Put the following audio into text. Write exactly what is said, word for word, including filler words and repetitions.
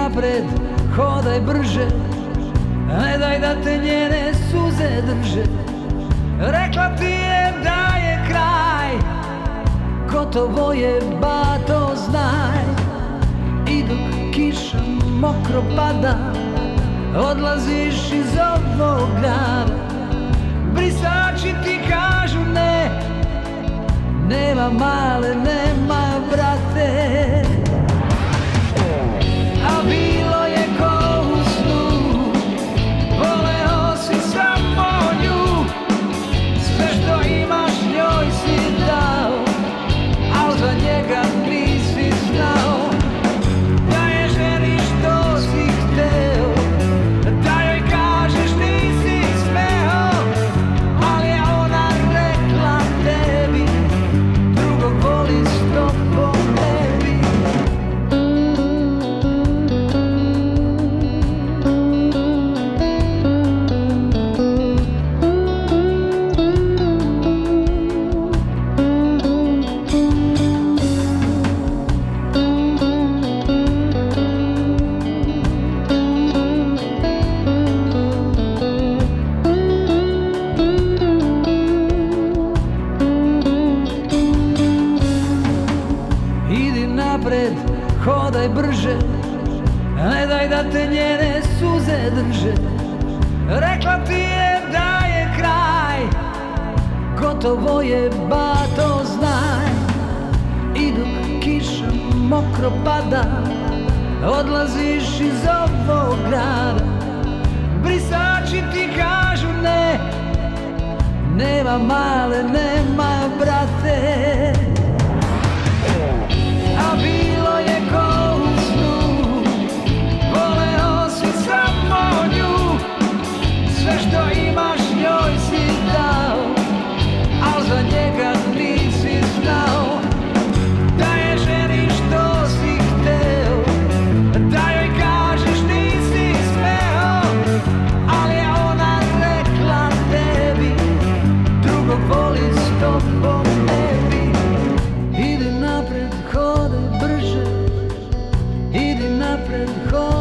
napred, hodaj brže, ne daj da te njene suze drže. Rekla ti je da je kraj, gotovo je, ba to znaj. I dok kiša mokro pada, odlaziš iz ovog grada. Brisači ti kažu ne, nema male, nema brate. A bilo je ko u snu, voleo si samo nju. Sve što imaš njoj si dao, al za njega nisi znao. Da je želiš to si hteo, da joj kažeš nisi smeo. Ali je ona rekla tebi, drugog voli s tobom ne bi. Idi napred, hodaj brže, ne daj da te njene suze drže. Rekla ti je da je kraj, gotovo je, ba to znaj. I dok kiša mokro pada, odlaziš iz ovog grada. Brisači ti kažu ne, nema male, nema brate. A bilo je ko u snu, voleo si samo nju. Sve što imaš njoj si dao, al za njega nisi znao. Da je želiš to si hteo, da joj kažeš nisi smeo. Ali je ona rekla tebi, drugog voli s tobom ne bi. Idi napred, hodaj brže, idi napred, hodaj